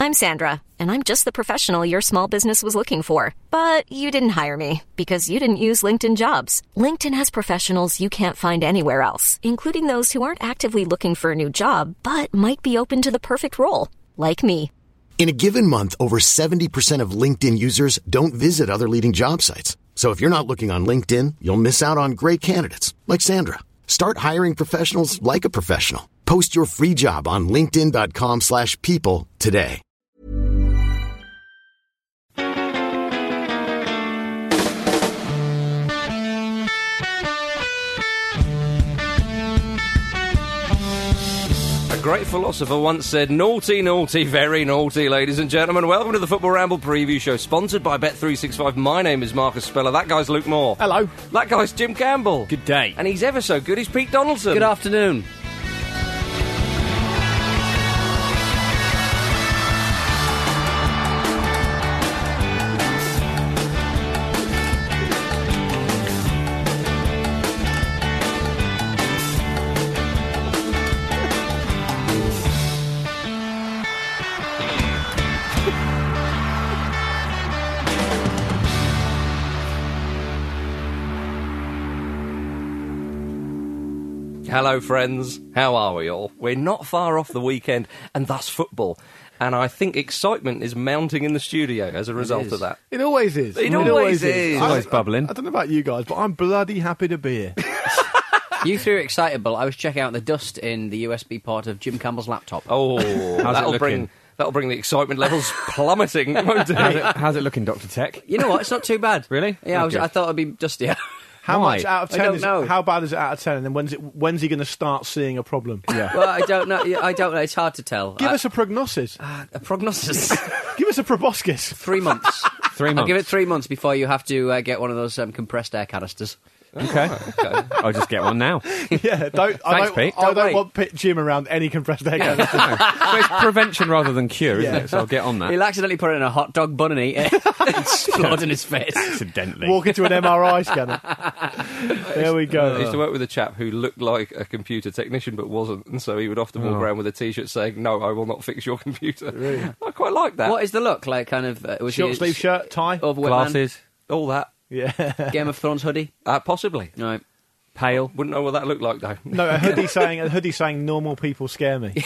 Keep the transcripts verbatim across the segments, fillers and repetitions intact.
I'm Sandra, and I'm just the professional your small business was looking for. But you didn't hire me because you didn't use LinkedIn Jobs. LinkedIn has professionals you can't find anywhere else, including those who aren't actively looking for a new job, but might be open to the perfect role, like me. In a given month, over seventy percent of LinkedIn users don't visit other leading job sites. So if you're not looking on LinkedIn, you'll miss out on great candidates like Sandra. Start hiring professionals like a professional. Post your free job on linkedin.com slash people today. A great philosopher once said, naughty, naughty, very naughty, ladies and gentlemen. Welcome to the Football Ramble preview show, sponsored by Bet three sixty-five. My name is Marcus Speller. That guy's Luke Moore. Hello. That guy's Jim Campbell. Good day. And he's ever so good, he's Pete Donaldson. Good afternoon. Hello, friends. How are we all? We're not far off the weekend, and thus football. And I think excitement is mounting in the studio as a result of that. It always is. It, it always, always is. is. It's always I, bubbling. I, I don't know about you guys, but I'm bloody happy to be here. You threw excitable. I was checking out the dust in the U S B port of Jim Campbell's laptop. Oh, how's that'll it bring that'll bring the excitement levels plummeting, won't it? How's it, how's it looking, Doctor Tech? You know what? It's not too bad. Really? Yeah, oh, I, was, I thought it'd be dustier. How Why? much out of ten? I don't is, know. How bad is it out of ten? And then when's it? When's he going to start seeing a problem? Yeah. Well, I don't know. I don't know. It's hard to tell. Give I, us a prognosis. uh, a prognosis. Give us a proboscis. Three months. Three months. I'll give it three months before you have to uh, get one of those um, compressed air canisters. Okay. okay. I'll just get one now. Yeah, don't. I Thanks, don't, Pete. I Don't don't wait. want Pit Jim around any compressed air Yeah. canisters. Well, it's prevention rather than cure, isn't Yeah. it? So I'll get on that. He'll accidentally put it in a hot dog bun and eat it. Explode in his face. Accidentally. Walk into an M R I scanner. There we I go. used to work with a chap who looked like a computer technician but wasn't, and so he would often walk Oh. around with a T-shirt saying, "No, I will not fix your computer." Really? I quite like that. What is the look like? Kind of uh, was Short he sleeve shirt, tie. overweight man? Glasses. All that, Yeah. Game of Thrones hoodie. uh, possibly. Right. Pale. Wouldn't know what that looked like though. No, a hoodie saying a hoodie saying normal people scare me.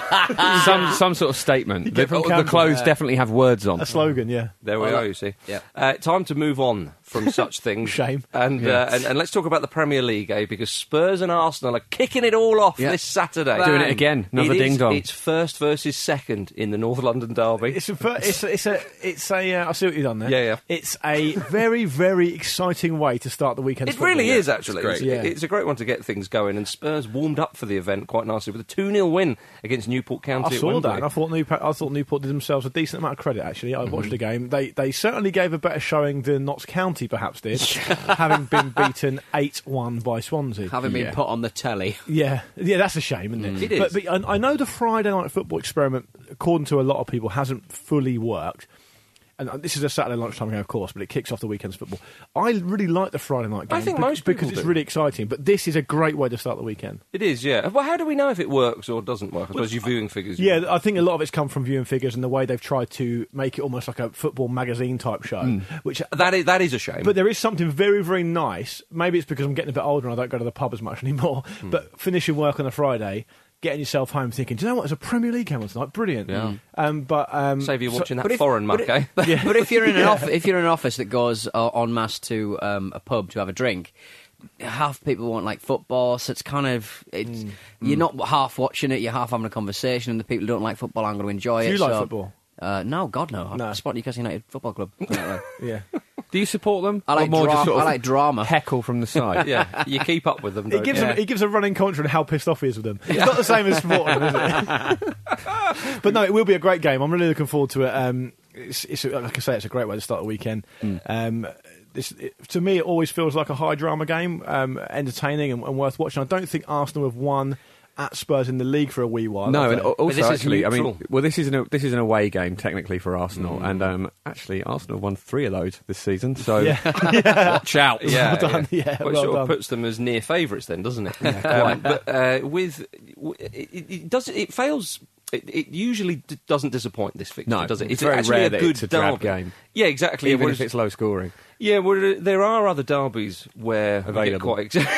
some some sort of statement. The, get from the Campbell. clothes definitely have words on. A slogan, yeah. There we Well, are. that- You see. yeah. Uh, time to move on from such things. Shame. And, Yeah. uh, and and let's talk about the Premier League, eh? Because Spurs and Arsenal are kicking it all off Yeah. this Saturday. Doing it again. Another It is- ding dong. It's first versus second in the North London derby. It's a, fir- it's a, it's a, it's a. Uh, I see what you've done there. Yeah, yeah. It's a very, very exciting way to start the weekend. It really is, actually. great. It's, Yeah. it's a great one to get things going, and Spurs warmed up for the event quite nicely with a two nil win against Newport County I at saw Wembley. that, and I thought Newport, I thought Newport did themselves a decent amount of credit. Actually, I Mm-hmm. watched the game. They they certainly gave a better showing than Notts County perhaps did, having been beaten eight one by Swansea. Having been Yeah. put on the telly. Yeah, yeah, that's a shame, isn't it? It is. But, but I, I know the Friday night football experiment, according to a lot of people, hasn't fully worked. And this is a Saturday lunchtime game, of course, but it kicks off the weekend's football. I really like the Friday night game. I think bec- most people because it's do. really exciting. But this is a great way to start the weekend. It is, yeah. Well, how do we know if it works or doesn't work? I suppose your viewing figures. Yeah, I think a lot of it's come from viewing figures and the way they've tried to make it almost like a football magazine type show. Which, that is that is a shame. but there is something very, very nice. Maybe it's because I'm getting a bit older and I don't go to the pub as much anymore. But finishing work on a Friday, getting yourself home thinking, do you know what? There's a Premier League game on tonight. Brilliant. Yeah. Um, but um, Save you so- watching but that if- foreign but muck, it- eh? But, Yeah. but if you're in an Yeah. off- if you're in an office that goes uh, en masse to um, a pub to have a drink, half people want like football, so it's kind of it's, you're not half watching it, you're half having a conversation, and the people who don't like football aren't going to enjoy Do it. you like so- football? Uh, no, God no. No. I support Newcastle United Football Club. Uh, Yeah. Do you support them? I like or more dra- just sort I of like drama. heckle from the side? Yeah, you keep up with them. It Don't gives, you? him, it gives a running commentary on how pissed off he is with them. It's not the same as supporting them, is it? But no, it will be a great game. I'm really looking forward to it. Um, it's, it's like I say, it's a great way to start the weekend. Um, this, it, to me, it always feels like a high drama game, um, entertaining and, and worth watching. I don't think Arsenal have won at Spurs in the league for a wee while. No, have and they? al- also this is actually, I mean, neutral. well, this is an this is an away game technically for Arsenal, and um, actually, Arsenal won three of those this season. So Yeah. watch out. Yeah, Well done, yeah, Which well sort done. of puts them as near favourites, then, doesn't it? um, but uh, with w- it, it does it fails It, it usually d- doesn't disappoint this fixture, No, does it? it's very actually rare a that good it's a drab derby. game. Yeah, exactly. Even Whereas- if it's low scoring. Yeah, well, there are other derbies where Available. we get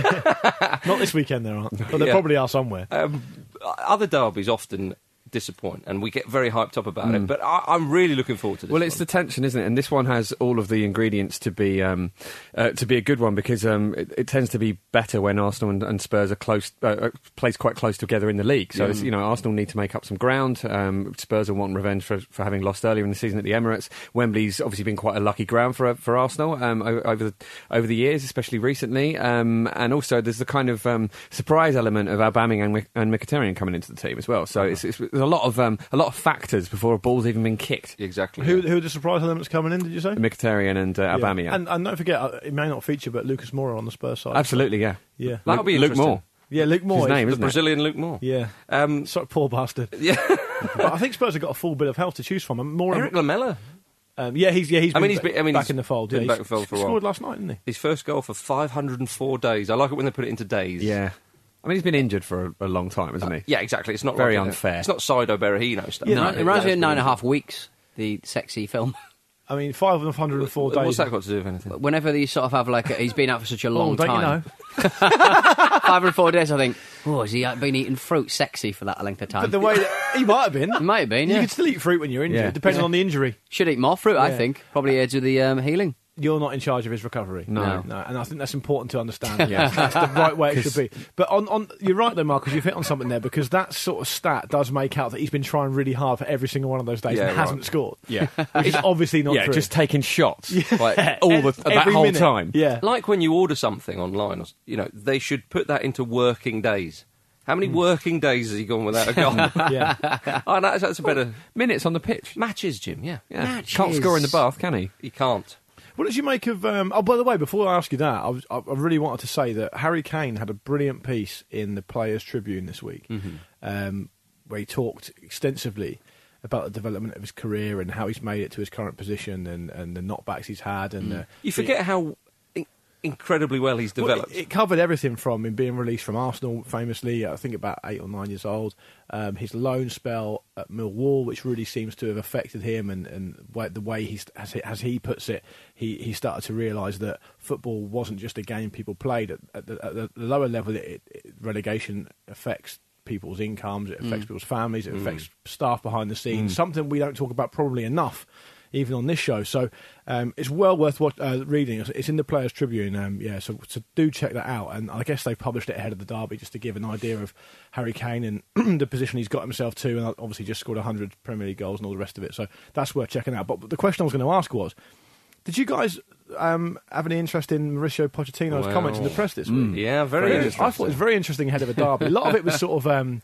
quite. Not this weekend, there aren't. But there Yeah. probably are somewhere. um, other derbies often disappoint, and we get very hyped up about it. But I, I'm really looking forward to this. Well, it's the one. tension, isn't it? And this one has all of the ingredients to be um, uh, to be a good one because um, it, it tends to be better when Arsenal and, and Spurs are close, uh, plays quite close together in the league. So it's, you know, Arsenal need to make up some ground. Um, Spurs will want revenge for, for having lost earlier in the season at the Emirates. Wembley's obviously been quite a lucky ground for for Arsenal um, o- over the, over the years, especially recently. Um, and also, there's the kind of um, surprise element of Aubameyang and, Mk- and Mkhitaryan coming into the team as well. So it's, it's there's a lot of um, a lot of factors before a ball's even been kicked. exactly. Who, who are the surprise elements coming in, did you say? Mkhitaryan and uh, Yeah. Aubameyang. And, and don't forget, uh, it may not feature, but Lucas Moura on the Spurs side. Absolutely, yeah. Yeah. That'll be Luke interesting. Moore. Yeah, Luke Moore. His name, the isn't it? Brazilian Luke Moore. Yeah. Um, Sort of poor bastard. yeah. But I think Spurs have got a full bit of health to choose from. More Eric Lamella. um, yeah, he's yeah he's. I Been mean, he's ba- been- I mean, back he's in the fold. been yeah, back he's- in the fold for a he while. scored last night, didn't he? His first goal for five hundred four days. I like it when they put it into days. Yeah. I mean, he's been injured for a, a long time, hasn't he? Yeah, exactly. It's not Very like a- unfair. It's not Saido Berahino stuff. Yeah, No, no, it reminds me that's of Nine and a brilliant. Half Weeks, the sexy film. I mean, five hundred and four days. What's that got to do with anything? Whenever you sort of have like, a, he's been out for such a long Oh, don't time. you know? five hundred four days, I think, oh, has he been eating fruit sexy for that length of time? But the way that he might have been. It might have been, You yeah. can still eat fruit when you're injured, Yeah. depending on the injury. Should eat more fruit, I Yeah. think. Probably aids with the um, healing. You're not in charge of his recovery. No. no, and I think that's important to understand. Yeah, that's the right way it should be. But on, on you're right though, Marcus. You've hit on something there because that sort of stat does make out that he's been trying really hard for every single one of those days Yeah, and hasn't right. scored. Yeah. Which is obviously not yeah, true. just taking shots like all the, that Every whole minute. time. Yeah, Like when you order something online, or s- you know, they should put that into working days. How many working days has he gone without a goal? yeah. oh, that's, that's a better Minutes on the pitch. matches, Jim. Yeah, Yeah. Can't score in the bath, can he? he can't. What did you make of? Um, oh, by the way, before I ask you that, I, was, I I really wanted to say that Harry Kane had a brilliant piece in the Players' Tribune this week, um, where he talked extensively about the development of his career and how he's made it to his current position and, and the knockbacks he's had. And uh, You forget how in- incredibly well he's Well, developed. it, it covered everything from him being released from Arsenal, famously, I think about eight or nine years old. Um, his loan spell at Millwall, which really seems to have affected him, and, and way, the way he's, as he, as he puts it, he, he started to realise that football wasn't just a game people played. At, at, the, at the lower level, it, it, relegation affects people's incomes, it affects people's families, it affects staff behind the scenes, something we don't talk about probably enough. Even on this show, so um, it's well worth what, uh, reading. It's in the Players' Tribune, um, yeah. So, so do check that out. And I guess they've published it ahead of the derby just to give an idea of Harry Kane and the position he's got himself to, and obviously just scored one hundred Premier League goals and all the rest of it. So that's worth checking out. But the question I was going to ask was, did you guys um, have any interest in Mauricio Pochettino's Well, comments in the press this week? yeah, very interesting. I thought it was very interesting ahead of a derby. A lot of it was sort of, um,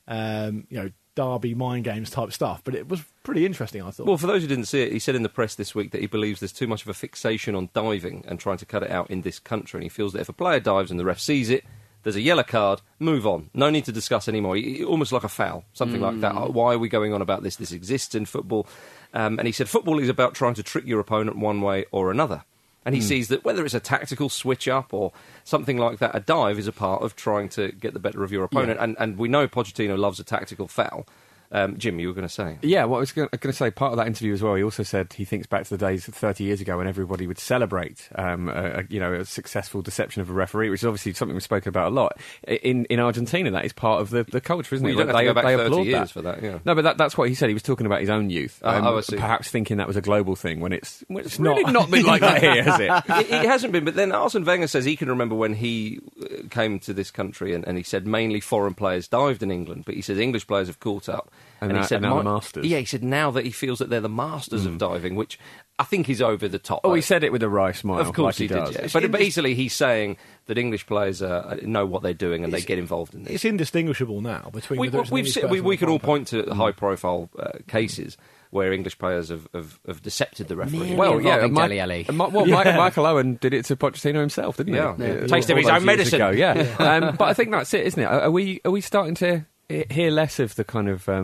um, you know, derby mind games type stuff, but it was pretty interesting, I thought. Well, for those who didn't see it, he said in the press this week that he believes there's too much of a fixation on diving and trying to cut it out in this country. And he feels that if a player dives and the ref sees it, there's a yellow card, move on. No need to discuss anymore. He- Almost like a foul, something like that. Why are we going on about this? This exists in football. Um, and he said football is about trying to trick your opponent one way or another. And he sees that whether it's a tactical switch up or something like that, a dive is a part of trying to get the better of your opponent. And, and we know Pochettino loves a tactical foul. Um, Jim, you were going to say? Yeah, what I was going to say, part of that interview as well, he also said he thinks back to the days thirty years ago when everybody would celebrate, um, a, a, you know, a successful deception of a referee, which is obviously something we've spoken about a lot. In in Argentina, that is part of the, the culture, isn't Well, it? you don't have to they, go back they thirty applaud years that. for that, yeah. No, but that, that's what he said. He was talking about his own youth. Oh, oh, I see. Perhaps thinking that was a global thing when it's, when it's, It's really not. not been like that here, has it? it, it hasn't been, but then Arsene Wenger says he can remember when he uh, came to this country and, and he said mainly foreign players dived in England, but he says English players have caught up. And he now- said and now the "My-" masters. Yeah, he said now that he feels that they're the masters of diving, which I think is over the top. Oh, he Like, said it with a wry smile. of course like he, does. did, yeah. It's But indis- basically he's saying that English players uh, know what they're doing and they get involved in this. it's indistinguishable now between We, whether it's an we've English se- person we, we or can all foreign point to high-profile uh, cases where English players have, have, have decepted the referee. Nearly Well, yeah, involving Mike, Dele Alli. uh, Mi- well, Mike, Michael Owen did it to Pochettino himself, didn't he? Yeah. Yeah. Uh, Taste of all his those own years medicine. ago, yeah. um, but I think that's it, isn't it? Are are we are we starting to he- hear less of the kind of um,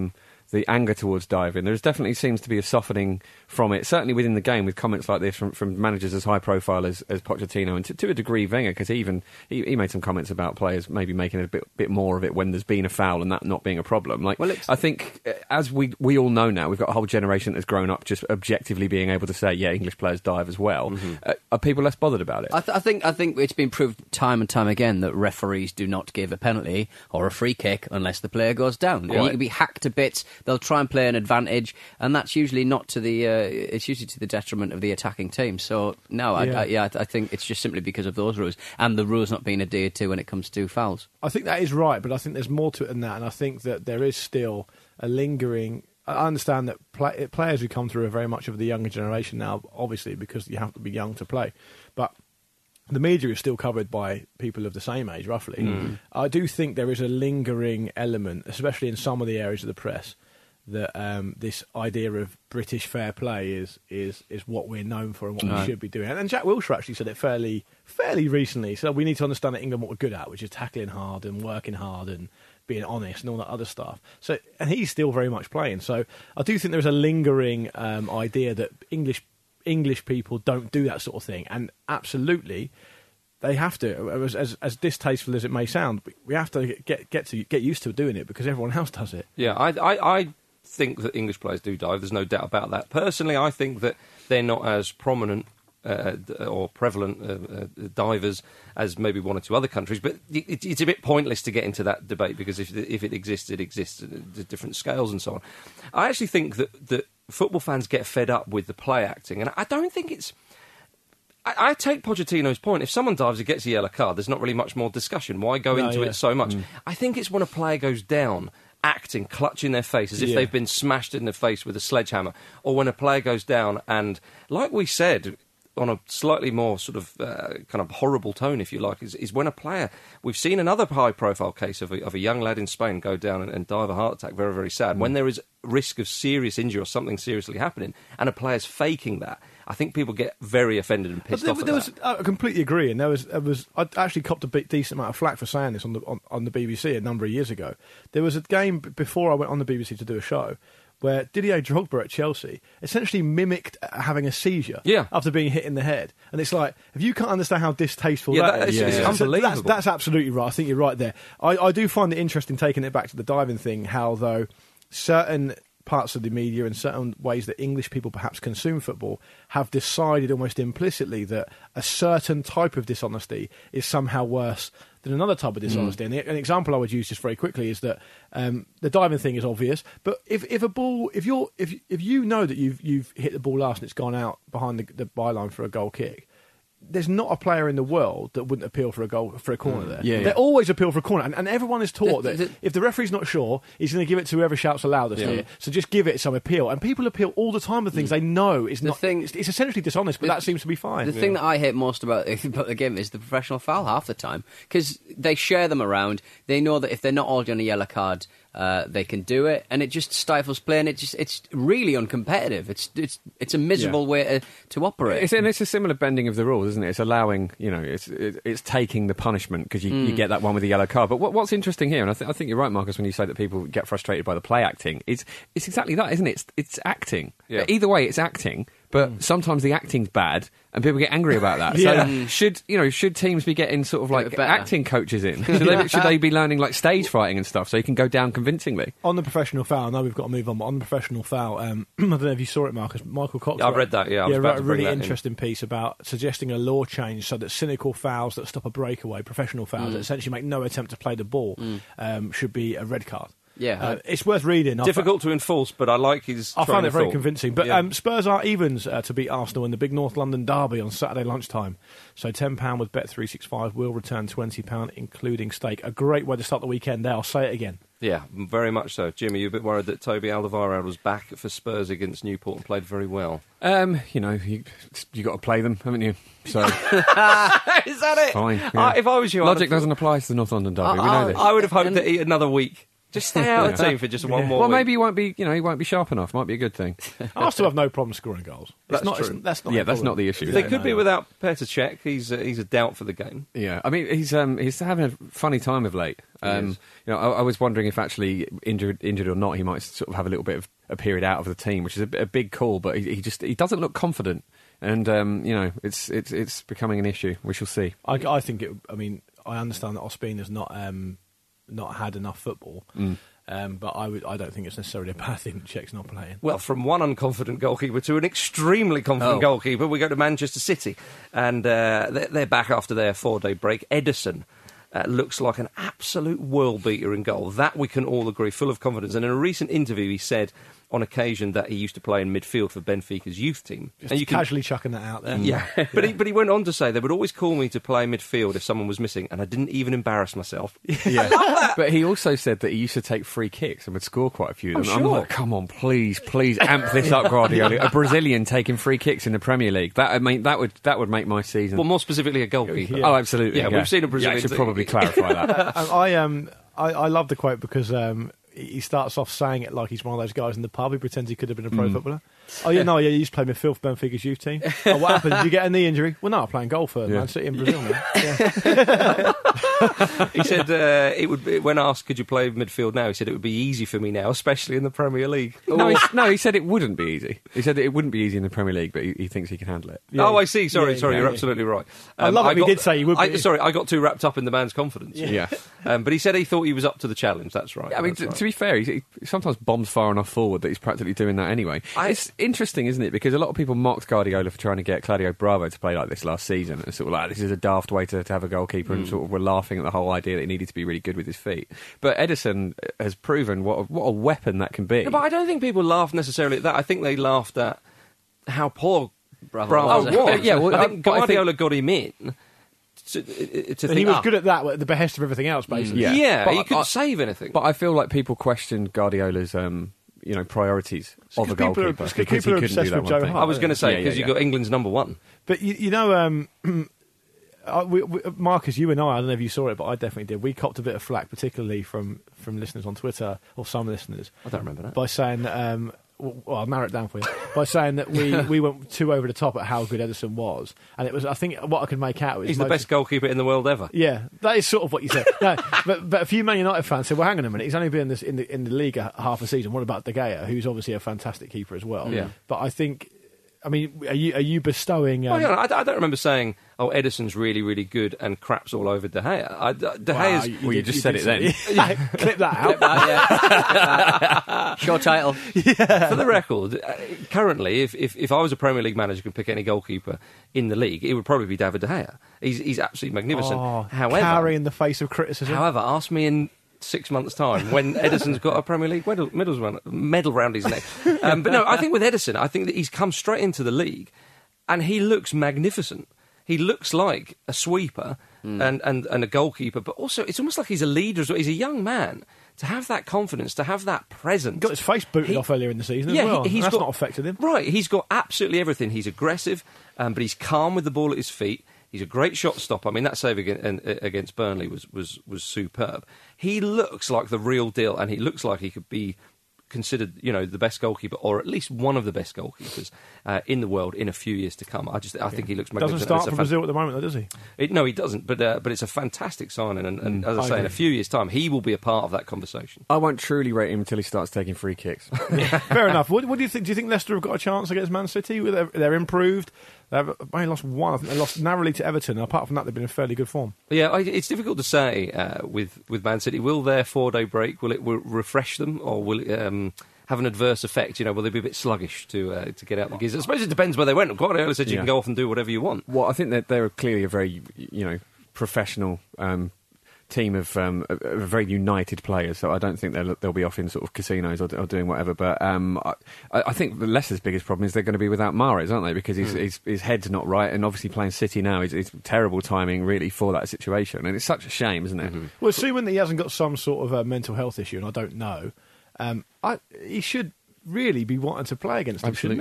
the anger towards diving. There definitely seems to be a softening from it, certainly within the game, with comments like this from, from managers as high profile as, as Pochettino, and to, to a degree Wenger, because he even he, he made some comments about players maybe making a bit bit more of it when there's been a foul and that not being a problem. Like, well, I think uh, as we we all know now, we've got a whole generation that's grown up just objectively being able to say, yeah, English players dive as well. Mm-hmm. Uh, are people less bothered about it? I, th- I think I think it's been proved time and time again that referees do not give a penalty or a free kick unless the player goes down. Right. You can be hacked to bits. They'll try and play an advantage, and that's usually not to the. Uh, it's usually to the detriment of the attacking team. So no, I, yeah, I, yeah, I think it's just simply because of those rules and the rules not being adhered to when it comes to fouls. I think that is right, but I think there's more to it than that, and I think that there is still a lingering. I understand that play, players who come through are very much of the younger generation now, obviously, because you have to be young to play, but the media is still covered by people of the same age, roughly. Mm. I do think there is a lingering element, especially in some of the areas of the press, that um, this idea of British fair play is is is what we're known for and what right. we should be doing. And Jack Wilshere actually said it fairly fairly recently. So we need to understand that England what we're good at, which is tackling hard and working hard and being honest and all that other stuff. So, and he's still very much playing. So I do think there's a lingering um, idea that English English people don't do that sort of thing, and absolutely. They have to, as, as as distasteful as it may sound, we have to get get to get used to doing it because everyone else does it. Yeah, I, I, I think that English players do dive. There's no doubt about that. Personally, I think that they're not as prominent uh, or prevalent uh, uh, divers as maybe one or two other countries. But it, it's a bit pointless to get into that debate because if if it exists, it exists at different scales and so on. I actually think that that football fans get fed up with the play acting, and I don't think it's. I, I take Pochettino's point. If someone dives and gets a yellow card, there's not really much more discussion. Why go no, into yeah. it so much? Mm. I think it's when a player goes down, acting, clutching their face as if yeah. they've been smashed in the face with a sledgehammer, or when a player goes down and, like we said, on a slightly more sort of uh, kind of horrible tone, if you like, is, is when a player... We've seen another high-profile case of a, of a young lad in Spain go down and, and die of a heart attack. Very, very sad. Mm. When there is risk of serious injury or something seriously happening, and a player's faking that, I think people get very offended and pissed there, off at there that. Was, I completely agree, and there was, there was I actually copped a bit decent amount of flack for saying this on the on, on the B B C a number of years ago. There was a game before I went on the B B C to do a show where Didier Drogba at Chelsea essentially mimicked having a seizure yeah. after being hit in the head. And it's like, if you can't understand how distasteful yeah, that, that is, is, yeah, it's yeah. unbelievable. That's, that's absolutely right. I think you're right there. I, I do find it interesting, taking it back to the diving thing, how, though, certain parts of the media and certain ways that English people perhaps consume football have decided almost implicitly that a certain type of dishonesty is somehow worse than another type of dishonesty. Mm. And an example I would use just very quickly is that um, the diving thing is obvious, but if, if a ball, if you're, if if you know that you've you've hit the ball last and it's gone out behind the, the byline for a goal kick, there's not a player in the world that wouldn't appeal for a goal for a corner mm. there. Yeah, yeah. They always appeal for a corner, and, and everyone is taught The- that the- if the referee's not sure, he's going to give it to whoever shouts the loudest. Yeah. Here. So just give it some appeal, and people appeal all the time with things they know is The not. thing- it's, it's essentially dishonest, but the- that seems to be fine. The thing that I hate most about, about the game is the professional foul half the time, because they share them around. They know that if they're not all on a yellow card, uh, they can do it, and it just stifles play, and it just it's really uncompetitive. It's it's it's a miserable Yeah. way to, to operate. It's, and it's a similar bending of the rules, isn't it? It's allowing, you know, it's it, it's taking the punishment because you, Mm. you get that one with the yellow card. But what, what's interesting here, and I, th- I think you're right, Marcus, when you say that people get frustrated by the play acting, it's it's exactly that, isn't it? It's, it's acting. Yeah. Either way, it's acting. But sometimes the acting's bad, and people get angry about that. Yeah. So should you know should teams be getting sort of like Get better. acting coaches in? Should, they, should they be learning like stage fighting and stuff so you can go down convincingly? On the professional foul, I know we've got to move on, but on the professional foul, um, I don't know if you saw it, Marcus. Michael Cox. Yeah, I've wrote- read that, yeah, I was yeah, about wrote to a bring really that in. interesting piece about suggesting a law change so that cynical fouls that stop a breakaway, professional fouls that essentially make no attempt to play the ball, um, should be a red card. Yeah. uh, it's worth reading. I Difficult to enforce, but I like his. I train found it of very thought. convincing. But Yeah. um, Spurs are evens uh, to beat Arsenal in the big North London derby on Saturday lunchtime. So ten pounds with Bet three sixty-five will return twenty pounds, including stake. A great way to start the weekend there. I'll say it again. Yeah, very much so. Jimmy, you a bit worried that Toby Alderweireld was back for Spurs against Newport and played very well? Um, you know, you you got to play them, haven't you? So Is that it? fine. I- yeah. if I was you, I'd logic have- doesn't apply to the North London derby. I, we know I, this. I would have hoped And- that he, another week Just stay out of the team for just one more Well, week. maybe he won't be, you know, he won't be sharp enough. Might be a good thing. Arsenal have no problem scoring goals. That's it's not, true. It's, that's not yeah, the that's problem. not the issue. They No, could no, be no. without Petr Cech. He's, uh, he's a doubt for the game. Yeah, I mean, he's um, he's having a funny time of late. Um, is. you know, I, I was wondering if actually injured, injured or not, he might sort of have a little bit of a period out of the team, which is a, a big call. But he, he just he doesn't look confident, and um, you know, it's it's it's becoming an issue. We shall see. I, I think it. I mean, I understand that Ospina has not um, not had enough football, Mm. um, but I would. I don't think it's necessarily a bad thing that Czech's not playing. Well, from one unconfident goalkeeper to an extremely confident Oh. goalkeeper, we go to Manchester City. And uh, they're, they're back after their four-day break. Ederson uh, looks like an absolute world-beater in goal. That we can all agree, full of confidence. And in a recent interview, he said on occasion that he used to play in midfield for Benfica's youth team. Just and you can, casually chucking that out there. yeah, but he, but he went on to say they would always call me to play midfield if someone was missing, and I didn't even embarrass myself. Yeah, but he also said that he used to take free kicks and would score quite a few of them. I'm I'm sure. like, come on, please, please amp this up, Guardiola. A Brazilian taking free kicks in the Premier League. That I mean, that would that would make my season. Well, more specifically, a goalkeeper. Yeah. Oh, absolutely. Yeah, we've seen a Yeah, Brazilian I should thing. probably clarify that. Um, I um I, I love the quote because um he starts off saying it like he's one of those guys in the pub who pretends he could have been a pro Mm. footballer. Oh yeah, no, yeah, you used to play midfield for Benfica's youth team. Oh, what happened? Did you get a knee injury? Well, no, I'm playing goal for Yeah. Man City in Brazil now. Yeah. He said uh, it would be, when asked, could you play midfield now? He said it would be easy for me now, especially in the Premier League. No, he, no, he said it wouldn't be easy. He said it wouldn't be easy in the Premier League, but he, he thinks he can handle it. Yeah. Oh, I see. Sorry, Yeah, sorry, yeah, you're yeah. absolutely right. I love it, he got- did say he would I, be. sorry, I got too wrapped up in the man's confidence. Yeah. Um, but he said he thought he was up to the challenge. That's right. I mean, that's t- right. to be fair, he, he sometimes bombs far enough forward that he's practically doing that anyway. I- it's interesting, isn't it? Because a lot of people mocked Guardiola for trying to get Claudio Bravo to play like this last season. And sort of like, this is a daft way to, to have a goalkeeper, Hmm. and sort of were laughing at the whole idea that he needed to be really good with his feet. But Edison has proven what a, what a weapon that can be. Yeah, but I don't think people laughed necessarily at that. I think they laughed at how poor Bravo Bravo was. was. Yeah, well, I I- think but I think- Guardiola got him in to, to But think, he was ah, good at that at the behest of everything else, basically. Yeah. Yeah, But he I- couldn't I- save anything. But I feel like people questioned Guardiola's, um, you know, priorities of a because people are- goalkeeper because because people he are couldn't do obsessed that with one Joe thing. I was going to say, Yeah, because yeah, you yeah. got England's number one. But you, you know, um, uh, we, we, Marcus, you and I, I don't know if you saw it, but I definitely did. We copped a bit of flack, particularly from, from listeners on Twitter, or some listeners, I don't remember that. by saying that, um, well, I'll narrow it down for you, by saying that we, we went too over the top at how good Edison was. And it was, I think, what I could make out was He's the most- best goalkeeper in the world ever. Yeah, that is sort of what you said. No, but, but a few Man United fans said, well, hang on a minute, he's only been in, this, in, the, in the league a, half a season. What about De Gea, who's obviously a fantastic keeper as well? Yeah. But I think, I mean, are you, are you bestowing... Um, Oh, yeah, I, I don't remember saying, "Oh, Edison's really, really good," and craps all over De Gea. I, De Wow, Gea's Well, you just said did it then. say- Clip that out. Uh, yeah. Show title. For the record, uh, currently, if, if if I was a Premier League manager, could pick any goalkeeper in the league, it would probably be David De Gea. He's he's absolutely magnificent. Oh, however, carrying the face of criticism. however, ask me in six months' time when Edison's got a Premier League medal, medals round, medal round his neck. Um, but no, I think with Edison, I think that he's come straight into the league, and he looks magnificent. He looks like a sweeper Hmm. and, and, and a goalkeeper, but also it's almost like he's a leader as well. He's a young man. To have that confidence, to have that presence. Got his face booted He- off earlier in the season Yeah, as well. he, he's That's got, not affected him. Right, he's got absolutely everything. He's aggressive, um, but he's calm with the ball at his feet. He's a great shot stopper. I mean, that save against, against Burnley was, was, was superb. He looks like the real deal, and he looks like he could be considered, you know, the best goalkeeper, or at least one of the best goalkeepers uh, in the world in a few years to come. I just, I think he looks Doesn't magnificent. start It's a for fan- Brazil at the moment, though, does he? It, no, he doesn't. But uh, but it's a fantastic signing, and, and as I I say, in a agree. few years' time, he will be a part of that conversation. I won't truly rate him until he starts taking free kicks. Fair enough. What, what do you think? Do you think Leicester have got a chance against Man City? They're, they're improved. They've only lost one. I think they lost narrowly to Everton. And apart from that, they've been in fairly good form. Yeah, I, it's difficult to say uh, with with Man City. Will their four day break will it will refresh them, or will it um, have an adverse effect? You know, will they be a bit sluggish to uh, to get out the gears? I suppose it depends where they went. Guardiola said you Yeah. can go off and do whatever you want. Well, I think that they're clearly a very, you know, professional um, team of, um, of of very united players. So I don't think they'll they'll be off in sort of casinos or, or doing whatever. But um, I, I think the Leicester's biggest problem is they're going to be without Mahrez, aren't they? Because his, his his head's not right, and obviously playing City now is, is terrible timing, really, for that situation. And it's such a shame, isn't it? Well, assuming that he hasn't got some sort of uh, mental health issue, and I don't know, um, I, he should really be wanting to play against them, shouldn't Absolutely.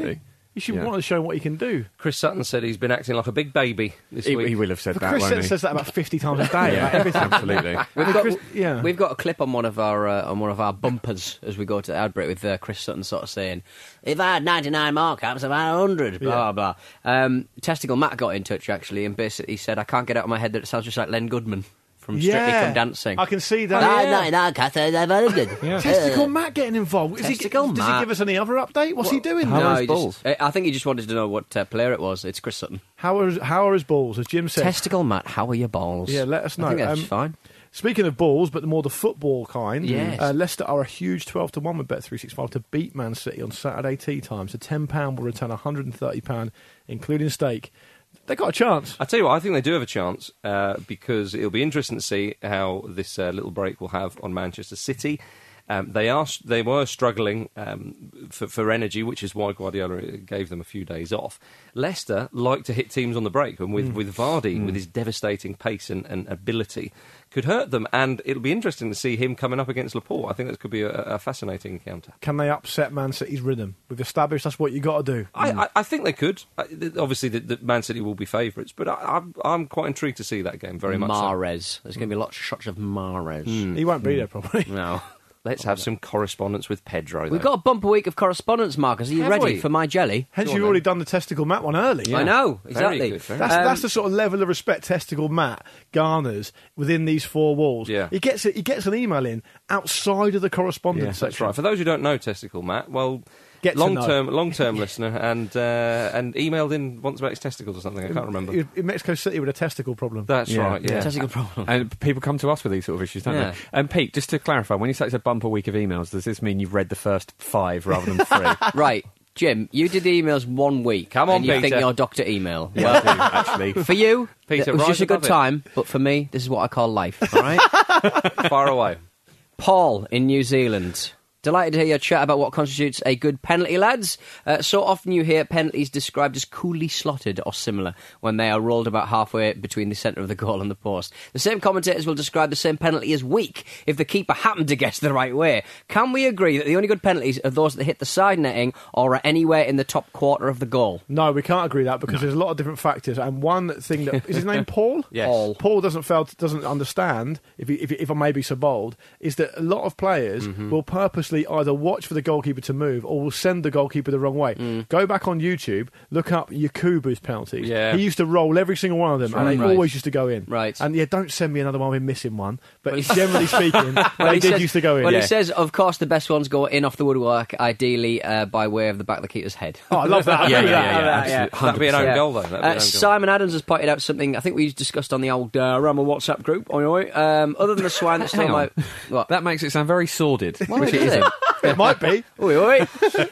You should Yeah. want to show what he can do. Chris Sutton said he's been acting like a big baby this He, week. he will have said But that, Chris won't he? says that about fifty times a day. Yeah, about everything. absolutely. We've got, Chris- yeah. we've got a clip on one of our uh, on one of our bumpers as we go to Outbreak with uh, Chris Sutton sort of saying, "If I had ninety-nine markups, I'd have one hundred." Blah Yeah. blah. Um, Testicle Matt got in touch actually and basically said, "I can't get out of my head that it sounds just like Len Goodman from Strictly Come Dancing." I can see that. Ah, Yeah. ninety-nine cats, I'd have one hundred. Testicle Matt getting involved. Is he, Testicle does Matt. he give us any other update? What's he doing? How No, are his he balls? just- I think he just wanted to know what uh, player it was. It's Chris Sutton. How are how are his balls? As Jim said. Testicle Matt, how are your balls? Yeah, let us know. I think that's Um, fine. Speaking of balls, but the more the football kind, Yes. uh, Leicester are a huge twelve to one with Bet three sixty-five to beat Man City on Saturday tea time. So ten pounds will return one hundred thirty pounds, including stake. They got a chance. I tell you what, I think they do have a chance uh, because it'll be interesting to see how this uh, little break will have on Manchester City. Um, they are they were struggling um, for, for energy, which is why Guardiola gave them a few days off. Leicester like to hit teams on the break, and with, with Vardy, with his devastating pace and, and ability, could hurt them. And it'll be interesting to see him coming up against Laporte. I think that could be a, a fascinating encounter. Can they upset Man City's rhythm? We've established that's what you got to do. I, I, I think they could. I, th- obviously, the, the Man City will be favourites, but I, I'm, I'm quite intrigued to see that game very much. so. Mahrez. There's going to be lots of shots of Mahrez. He won't be there probably. No. Let's have some correspondence with Pedro. We've though. got a bumper week of correspondence, Marcus. Are you Have ready we? for my jelly? Hence, Go on you've then. already done the Testicle Matt one early. I know, Very exactly. good, very That's, Um, that's the sort of level of respect Testicle Matt garners within these four walls. Yeah. He gets it. He gets an email in outside of the correspondence That's section. right. For those who don't know Testicle Matt, well, Get to long know. term, long term listener, and uh, and emailed in once about his testicles or something. I can't remember. In, in Mexico City with a testicle problem. That's Yeah. right. Yeah. Testicle problem. And people come to us with these sort of issues, don't Yeah. they? And Pete, just to clarify, when you say it's a bumper week of emails, does this mean you've read the first five rather than three? Right, Jim, you did the emails one week. Come on, and you think Peter. you're Doctor Email. Yeah, I do, actually. For you, Peter, it was rise just a good above it. time, but for me, this is what I call life, all right? Far away. Paul in New Zealand. Delighted to hear your chat about what constitutes a good penalty, lads. Uh, so often you hear penalties described as coolly slotted or similar when they are rolled about halfway between the centre of the goal and the post. The same commentators will describe the same penalty as weak if the keeper happened to guess the right way. Can we agree that the only good penalties are those that hit the side netting or are anywhere in the top quarter of the goal? No, we can't agree that because there's a lot of different factors. And one thing that is his name Paul. Yes. Paul. Paul doesn't fail to, doesn't understand if, he, if, he- if I may be so bold is that a lot of players Mm-hmm. will purposely either watch for the goalkeeper to move or will send the goalkeeper the wrong way. Mm. Go back on YouTube, look up Yakubu's penalties. Yeah. He used to roll every single one of them, and they Right. always used to go in. Right. And yeah, don't send me another one with missing one. But generally speaking, Well, they he did says- used to go in. Well, Yeah. he says, of course, the best ones go in off the woodwork, ideally uh, by way of the back of the keeper's head. Oh, I love that. I Yeah, agree with yeah, that. yeah, yeah, absolutely. That'd be an own Yeah. goal, though. That'd be Uh, an own goal. Simon Adams has pointed out something I think we discussed on the old uh, Ramble WhatsApp group. Oi, oi. Um, other than the swine that stole Hang my... on. What? That makes it sound very sordid, Well, which it is isn't. It might be. Oi, oi.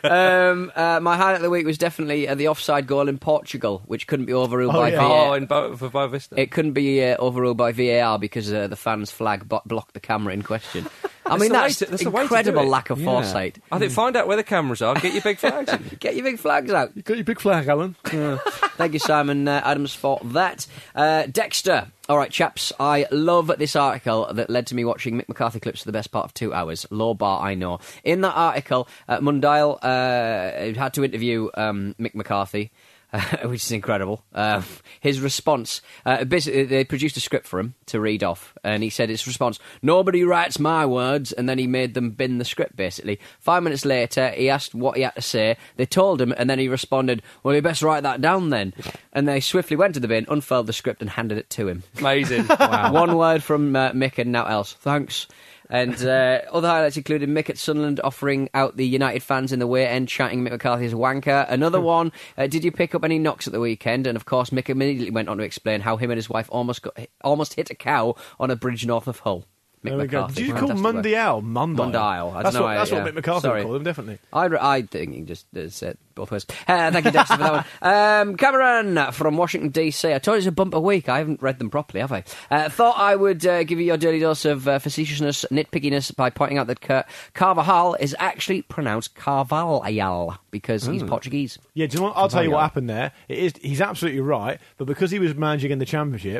um, uh, my highlight of the week was definitely uh, the offside goal in Portugal, which couldn't be overruled Oh, by yeah. V A R. Oh, in Bo- for Bo Vista. It couldn't be uh, overruled by V A R because uh, the fans' flag bo- blocked the camera in question. I That's mean, the way that's, to- that's the way to do incredible it. lack of Yeah. foresight. I think find out where the cameras are. Get your big flags. in. Get your big flags out. You got your big flag, Alan. Thank you, Simon uh, Adams, for that. Uh, Dexter. All right, chaps, I love this article that led to me watching Mick McCarthy clips for the best part of two hours. Low bar, I know. In that article, uh, Mundial uh, had to interview um, Mick McCarthy, uh, which is incredible. Uh, his response, uh, basically, they produced a script for him to read off, and he said his response, "Nobody writes my words," and then he made them bin the script, basically. Five minutes later, he asked what he had to say. They told him, and then he responded, "Well, you best write that down then." And they swiftly went to the bin, unfurled the script, and handed it to him. Amazing. One word from uh, Mick and now else. Thanks. And uh, other highlights included Mick at Sunderland offering out the United fans in the way end, chanting Mick McCarthy as a wanker. Another one, uh, did you pick up any knocks at the weekend? And of course, Mick immediately went on to explain how him and his wife almost got, almost hit a cow on a bridge north of Hull. Mick There we go. McCarthy. Did you call Fantastic work. Mundial? Mundial. Mundial. I don't That's, know, what, that's yeah. what Mick McCarthy Sorry. would call him, definitely. I, I think you just uh, said both ways. Uh, thank you, Dexter, for that one. Um, Cameron from Washington, D C. I told you it's a bumper week. I haven't read them properly, have I? Uh, thought I would uh, give you your daily dose of uh, facetiousness, nitpickiness, by pointing out that Car- Carvajal is actually pronounced Carvalhal because he's Portuguese. Yeah, do you know what? I'll tell you what happened there. It is, he's absolutely right, but because he was managing in the Championship,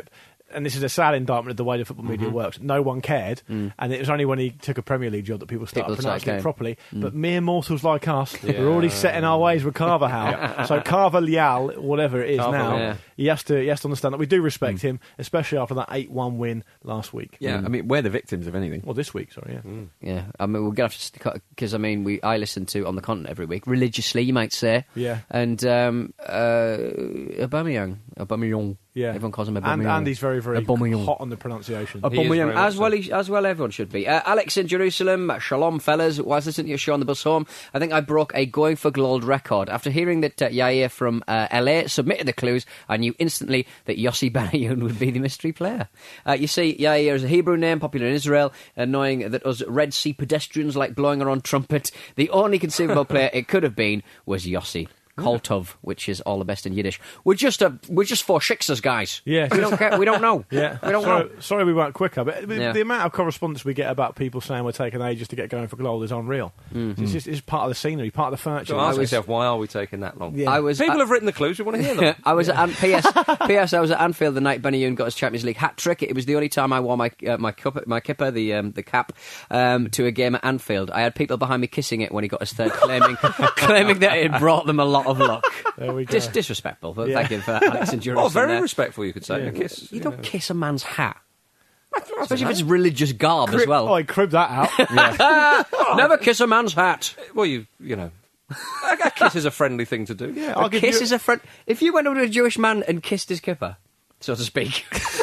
and this is a sad indictment of the way the football media Mm-hmm. works, no one cared, Mm. and it was only when he took a Premier League job that people started People started pronouncing it going. properly. Mm. But mere mortals like us, Yeah. we're already setting our ways with Carvajal. So Carvajal, whatever it is Carvajal. now, Yeah. he has to he has to understand that we do respect him, especially after that eight one win last week. Yeah, I mean, we're the victims of anything. Well, this week, sorry, yeah. Yeah, I mean, we're going to have to, because I mean, we I listen to On the Continent every week, religiously, you might say. Yeah. And um, uh, Aubameyang, Aubameyang, Yeah. everyone calls him And, Aubameyang. and he's very, very Aubameyang. hot on the pronunciation. He is Aubameyang, very much as well, so. he, as well, everyone should be. Uh, Alex in Jerusalem, shalom, fellas. Whilst listening to your show on the bus home, I think I broke a going for gold record. After hearing that uh, Yair from uh, L A submitted the clues, I knew instantly that Yossi Benayoun would be the mystery player. Uh, you see, Yair is a Hebrew name, popular in Israel, and knowing that us Red Sea pedestrians like blowing our own trumpet, the only conceivable player it could have been was Yossi. Koltov, which is all the best in Yiddish. We're just a, we're just four shiksers, guys. Yeah. we don't care. We don't know. Yeah, we don't sorry, know. sorry we weren't quicker, but the, Yeah. the amount of correspondence we get about people saying we're taking ages to get going for gold is unreal. Mm-hmm. It's just it's part of the scenery, part of the furniture. So ask was- yourself, why are we taking that long? Yeah. I was. People I- have written the clues. We want to hear them. I was at An- P S. P S. I was at Anfield the night Benayoun got his Champions League hat trick. It was the only time I wore my uh, my cup, my kipper, the um, the cap, um, to a game at Anfield. I had people behind me kissing it when he got his third, claiming claiming that it brought them a lot of luck. There we go. Dis- disrespectful. But Yeah. thank you for that, Alex and Jerusalem. Oh, very there. respectful, you could say. A kiss. You don't kiss a man's hat, especially if it's religious garb as Crib- well. Oh, I cribbed that out. Never kiss a man's hat. Well, you you know, a a kiss is a friendly thing to do. Yeah, A I'll give kiss you. is a friend. If you went over to a Jewish man and kissed his kipper, so to speak.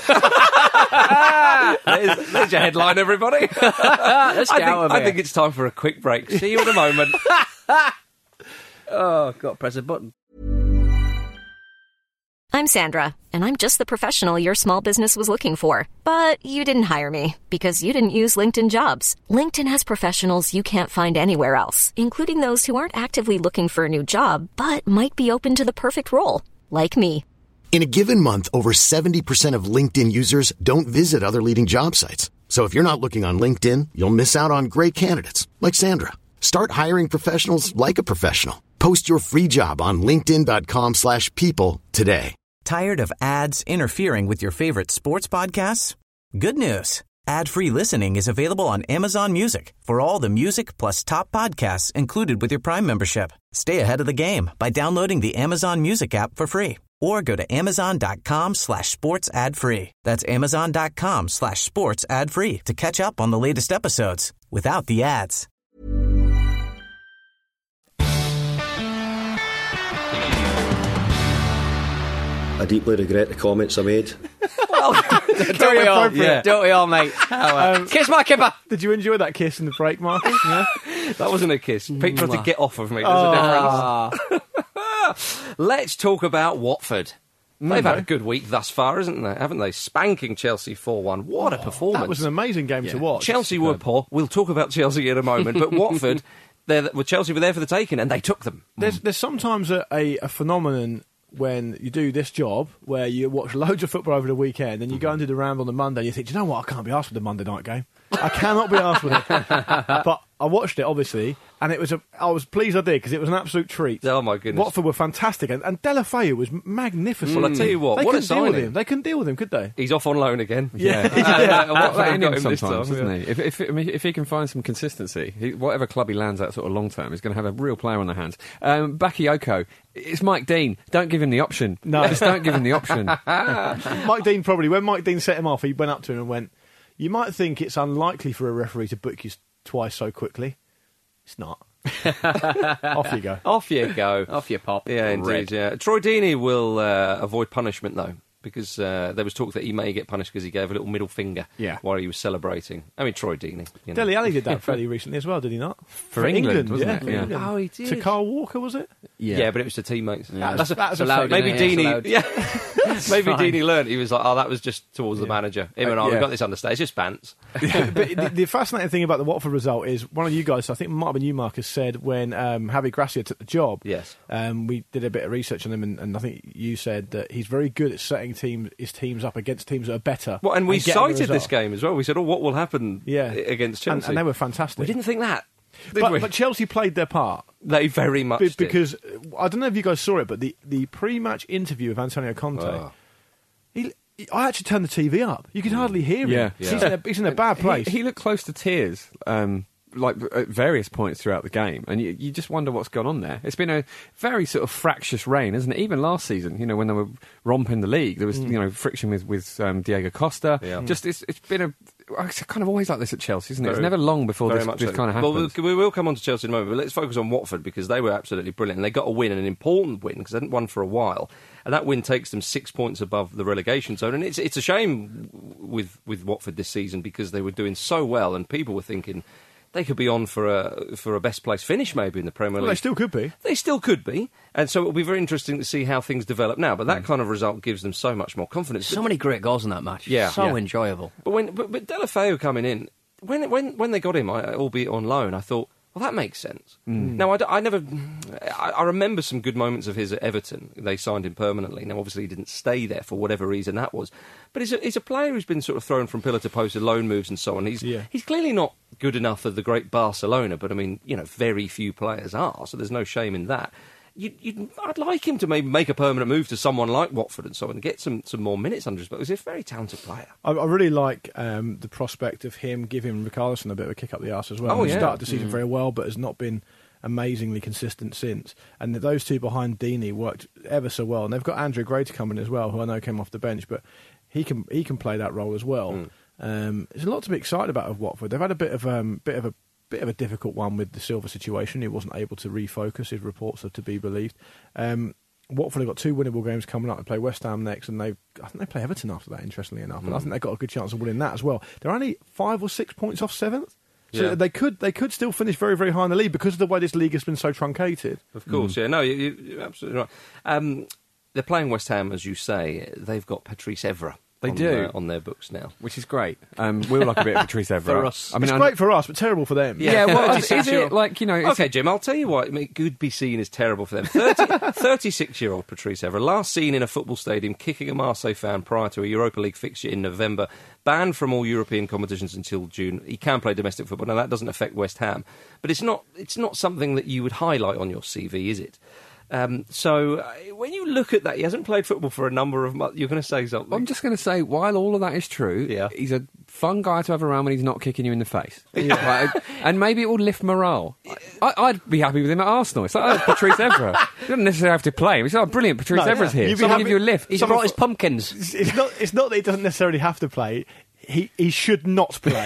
There's, there's your headline, everybody. Let's I, get think, out of I here. think it's time for a quick break. See you in a moment. Oh, got to press a button. I'm Sandra, and I'm just the professional your small business was looking for. But you didn't hire me because you didn't use LinkedIn Jobs. LinkedIn has professionals you can't find anywhere else, including those who aren't actively looking for a new job, but might be open to the perfect role, like me. In a given month, over seventy percent of LinkedIn users don't visit other leading job sites. So if you're not looking on LinkedIn, you'll miss out on great candidates like Sandra. Start hiring professionals like a professional. Post your free job on linkedin.com slash people today. Tired of ads interfering with your favorite sports podcasts? Good news. Ad-free listening is available on Amazon Music for all the music plus top podcasts included with your Prime membership. Stay ahead of the game by downloading the Amazon Music app for free or go to amazon.com slash sports ad free. That's amazon.com slash sports ad free to catch up on the latest episodes without the ads. I deeply regret the comments I made. Don't we all? appropriate. Don't we all, mate? Um, Kiss my kipper. Did you enjoy that kiss in the break, Marcus? Yeah? That wasn't a kiss. Pete tried to get off of me. There's Oh. a difference. Let's talk about Watford. They've had a good week thus far, isn't they? Haven't they? Spanking Chelsea four one. What a performance. That was an amazing game to watch. Chelsea were poor. We'll talk about Chelsea in a moment. But Watford, they're, well, Chelsea were there for the taking, and they took them. There's there's sometimes a, a, a phenomenon when you do this job where you watch loads of football over the weekend and you go and do the round on the Monday and you think, do you know what, I can't be asked for the Monday night game. I cannot be asked with it. But I watched it, obviously, and it was a, I was pleased I did because it was an absolute treat. Oh, my goodness. Watford were fantastic, and, and Delafeu was magnificent. Well, I tell you what, they what a couldn't deal with signing. him. They couldn't deal with him, could they? He's off on loan again. Yeah. yeah. Got that in him this sometimes, time, isn't yeah. he? If, if, I mean, if he can find some consistency, he, whatever club he lands at sort of long term, he's going to have a real player on their hands. Um, Bakayoko, it's Mike Dean. Don't give him the option. No. Just don't give him the option. Mike Dean probably, when Mike Dean set him off, he went up to him and went, you might think it's unlikely for a referee to book you twice so quickly. It's not. Off you go. Off you go. Off you pop. Yeah, indeed. Red. Yeah, Troy Deeney will uh, avoid punishment though, because uh, there was talk that he may get punished because he gave a little middle finger Yeah. while he was celebrating. I mean, Troy Deeney. You know. Dele Alli did that fairly recently as well, did he not? For England, wasn't yeah, it? for Yeah. England. Oh, he did. To Carl Walker, was it? Yeah. but it was to teammates. That's, That's a, that's it's a allowed, fake- maybe isn't it? Yeah, it's Deeney. allowed. Yeah, maybe fine. Deeney learned. He was like, "Oh, that was just towards the manager." Him and I, Uh, we yeah. got this understand. It's just pants. but the, the fascinating thing about the Watford result is one of you guys, I think it might have been you, Marcus, said when um, Javi Gracia took the job. Yes. Um, we did a bit of research on him, and, and I think you said that he's very good at setting team, his teams up against teams that are better. Well, and we getting the cited this result. game as well. We said, "Oh, what will happen?" Yeah. against And, Chelsea. and they were fantastic. we didn't think that, did but, we? but Chelsea played their part. They very much Be- did. because uh, I don't know if you guys saw it, but the, the pre-match interview of Antonio Conte, Oh. he I actually turned the T V up. You could hardly hear him. Yeah. He's, in a, he's in a bad place. He, he looked close to tears, um, like at various points throughout the game, and you, you just wonder what's gone on there. It's been a very sort of fractious reign, isn't it? Even last season, you know, when they were romping the league, there was mm. you know friction with with um, Diego Costa. Yeah. Just it's, it's been a it's kind of always like this at Chelsea, isn't it? Very, it's never long before this, much this so. kind of happens. Well, we will come on to Chelsea in a moment, but let's focus on Watford because they were absolutely brilliant and they got a win, an important win because they hadn't won for a while. And that win takes them six points above the relegation zone. And it's it's a shame with, with Watford this season because they were doing so well and people were thinking they could be on for a for a best place finish maybe in the Premier League. Well, they still could be. They still could be. And so it'll be very interesting to see how things develop now. But that mm. kind of result gives them so much more confidence. So but, many great goals in that match. Yeah. So yeah. enjoyable. But when but, but Deulofeu coming in, when, when, when they got him, I, albeit on loan, I thought, well, that makes sense. Mm. Now, I, d- I never... I, I remember some good moments of his at Everton. They signed him permanently. Now, obviously, he didn't stay there for whatever reason that was. But he's a, he's a player who's been sort of thrown from pillar to post with loan moves and so on. He's, yeah. he's clearly not good enough for the great Barcelona, but, I mean, you know, very few players are, so there's no shame in that. You, you, I'd like him to maybe make a permanent move to someone like Watford and so on and get some, some more minutes under his belt. He's a very talented player. I, I really like um, the prospect of him giving Richarlison a bit of a kick up the arse as well. Oh, he yeah. started the season mm. very well, but has not been amazingly consistent since. And those two behind Deeney worked ever so well. And they've got Andrew Gray to come in as well, who I know came off the bench, but he can he can play that role as well. Mm. Um, there's a lot to be excited about of Watford. They've had a bit of um, bit of a bit of a difficult one with the Silva situation. He wasn't able to refocus, if reports are to be believed. Um, Watford have got two winnable games coming up. They play West Ham next, and they I think they play Everton after that, interestingly enough. Mm. And I think they've got a good chance of winning that as well. They're only five or six points off seventh. So yeah. they could they could still finish very, very high in the league because of the way this league has been so truncated. Of course, mm. yeah. No, you, you, you're absolutely right. Um, they're playing West Ham, as you say. They've got Patrice Evra. They on, do. Uh, on their books now. Which is great. Um, we'll like a bit of Patrice Evra. For us. I mean, it's I'm, great for us, but terrible for them. Yeah, well, is it like, you know... Okay, Jim, I'll tell you what it could be seen as terrible for them. thirty-six-year-old Patrice Evra, last seen in a football stadium kicking a Marseille fan prior to a Europa League fixture in November, banned from all European competitions until June. He can play domestic football. Now, that doesn't affect West Ham. But it's not, it's not something that you would highlight on your C V, is it? Um, so uh, when you look at that, he hasn't played football for a number of months. You're going to say something. I'm just going to say, while all of that is true, yeah. he's a fun guy to have around when he's not kicking you in the face. Yeah. Like, and maybe it will lift morale. I, I'd be happy with him at Arsenal. It's like, oh, Patrice Evra. You don't necessarily have to play him. It's like, oh, brilliant, Patrice no, Evra's yeah. here. Someone give you a lift. He's brought his pumpkins. It's, it's, not, it's not that he doesn't necessarily have to play. He he should not play.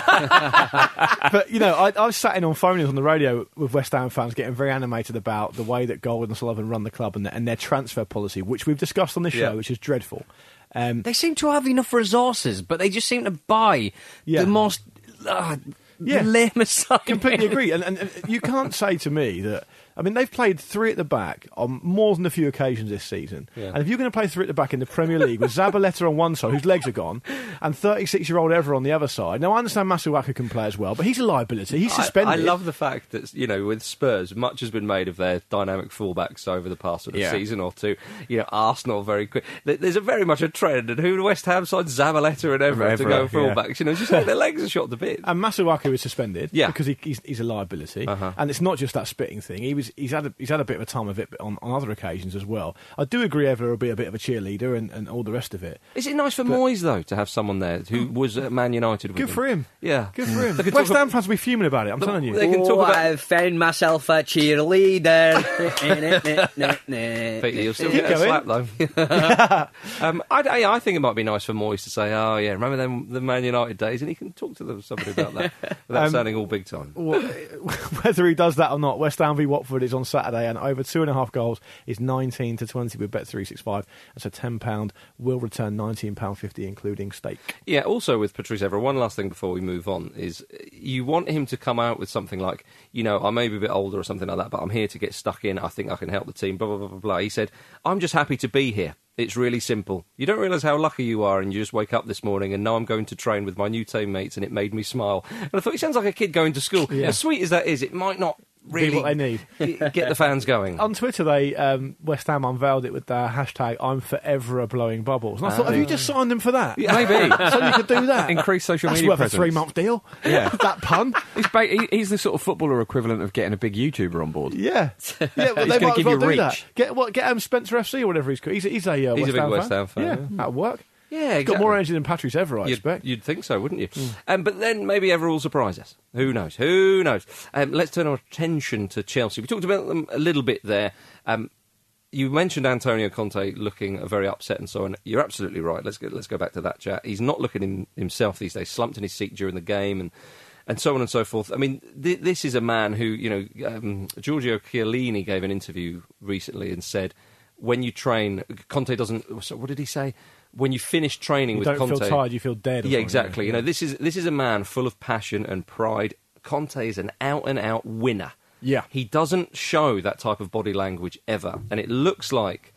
But, you know, I, I was sat in on phone-ins on the radio with West Ham fans getting very animated about the way that Gold and Sullivan run the club and, the, and their transfer policy, which we've discussed on this yeah. show, which is dreadful. Um, they seem to have enough resources, but they just seem to buy yeah. the most... Uh, yeah. the lamest side. Completely agree. And, and, and you can't say to me that... I mean, they've played three at the back on more than a few occasions this season. Yeah. And if you're going to play three at the back in the Premier League with Zabaleta on one side, whose legs are gone, and thirty-six-year-old Evra on the other side. Now, I understand Masuaku can play as well, but he's a liability. He's suspended. I, I love the fact that, you know, with Spurs, much has been made of their dynamic fullbacks over the past sort of yeah. season or two. You know, Arsenal very quick. There's a very much a trend, and who West Ham side Zabaleta and Evra, Evra to go fullbacks. Yeah. You know, just like their legs are shot to bits. And Masuaku is suspended yeah. because he, he's, he's a liability. Uh-huh. And it's not just that spitting thing. He was he's had a, he's had a bit of a time of it on, on other occasions as well. I do agree Evra will be a bit of a cheerleader and, and all the rest of it. Is it nice for but, Moyes, though, to have someone there who was at Man United with Good him? for him. Yeah. Good for him. West Ham fans will be fuming about it, I'm the, telling you. They can oh, talk about... I've found myself a cheerleader. But you'll still Keep get a going. slap, though. um, I, I, I think it might be nice for Moyes to say, oh, yeah, remember them, the Man United days? And he can talk to them, somebody about that without um, sounding all big time. Whether he does that or not, West Ham v Watford is on Saturday, and over two and a half goals is nineteen to twenty with Bet three sixty-five. And so ten pounds will return nineteen pounds fifty, including stake. Yeah, also with Patrice Evra, one last thing before we move on is you want him to come out with something like, you know, I may be a bit older or something like that, but I'm here to get stuck in. I think I can help the team, blah, blah, blah, blah, blah. He said, I'm just happy to be here. It's really simple. You don't realise how lucky you are, and you just wake up this morning and now I'm going to train with my new teammates, and it made me smile. And I thought, he sounds like a kid going to school. Yeah. As sweet as that is, it might not really be what they need. Get the fans going. On Twitter, they um, West Ham unveiled it with the hashtag I'm forever blowing bubbles. And I thought, have you just signed them for that? Yeah. Maybe. So you could do that. Increase social That's media worth presence. a three-month deal. Yeah. That pun. He's, ba- he, he's the sort of footballer equivalent of getting a big YouTuber on board. Yeah. Yeah, but they gonna might give as well you do reach. that. Get, what, get um, Spencer F C or whatever he's called. He's, he's a, uh, he's West a big Ham West fan. Ham fan. Yeah, yeah. that'll work. Yeah, He's exactly. got more energy than Patrice Evra, I You'd, expect. you'd think so, wouldn't you? Mm. Um, but then maybe Evra will surprise us. Who knows? Who knows? Um, let's turn our attention to Chelsea. We talked about them a little bit there. Um, you mentioned Antonio Conte looking very upset and so on. You're absolutely right. Let's go, let's go back to that chat. He's not looking in himself these days, slumped in his seat during the game and and so on and so forth. I mean, th- this is a man who, you know, um, Giorgio Chiellini gave an interview recently and said, when you train, Conte doesn't... So what did he say? When you finish training you with don't Conte... feel tired, you feel dead. Or yeah, exactly. Yeah. You know, this is this is a man full of passion and pride. Conte is an out-and-out winner. Yeah. He doesn't show that type of body language ever. And it looks like,